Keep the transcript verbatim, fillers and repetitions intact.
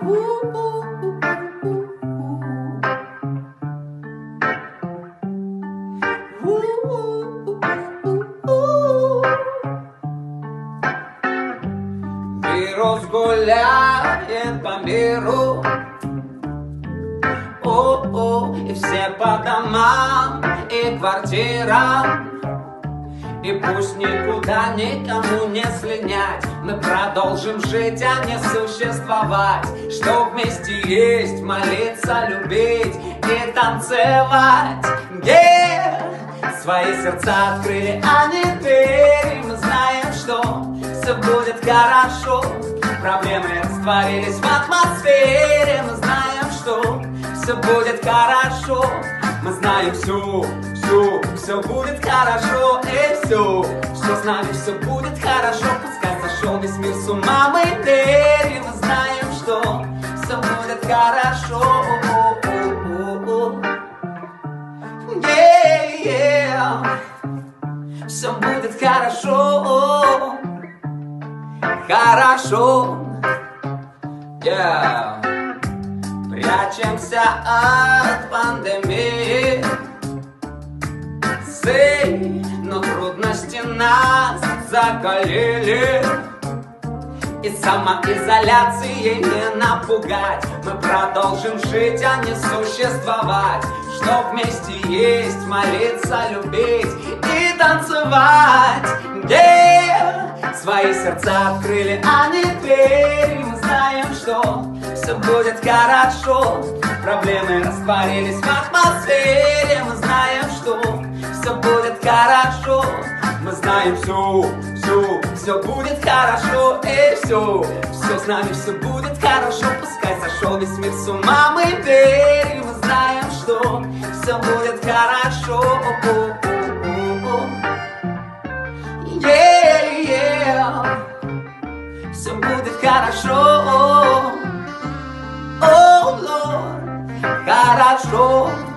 Вирус гуляет по миру, о-о, и все по домам и квартирам. И пусть никуда никому не слинять, мы продолжим жить, а не существовать. Что вместе есть, молиться, любить и танцевать. Yeah! Свои сердца открыли, а не двери. Мы знаем, что все будет хорошо. Проблемы растворились в атмосфере. Мы знаем, что все будет хорошо. Мы знаем всю, всю, все будет хорошо. И все, все с нами, все будет хорошо. Пускай сошел весь мир с ума, мы верим. Мы знаем, что все будет хорошо. Yeah, yeah. Все будет хорошо. Хорошо. Yeah. Прячемся от пандемии, Сэй, но трудности нас закалили. И самоизоляцией не напугать. Мы продолжим жить, а не существовать. Что вместе есть, молиться, любить и танцевать. Yeah! Свои сердца открыли, а не двери. Мы знаем, что все будет хорошо. Проблемы растворились в атмосфере. Мы знаем, что все будет хорошо. Мы знаем всю, всю, все будет хорошо. И все, все с нами, все будет хорошо. Пускай сошел весь мир с ума, мы верим. Мы знаем, что все будет хорошо. Yeah, yeah. Все будет хорошо. Oh, Lord, хорошо.